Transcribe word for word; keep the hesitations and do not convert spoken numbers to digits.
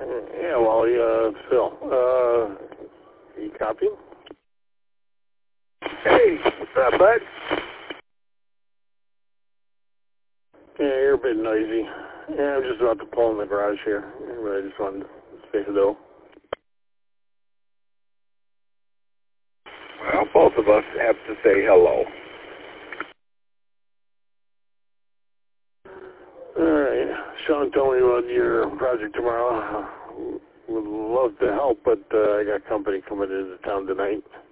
Yeah, well, yeah, Phil, uh, you copy? Hey, what's up, bud? Yeah, you're a bit noisy. Yeah, I'm just about to pull in the garage here, but I just wanted to say hello. Well, both of us have to say hello. All right. Sean told me about your project tomorrow. Would love to help, but uh, I got company coming into town tonight.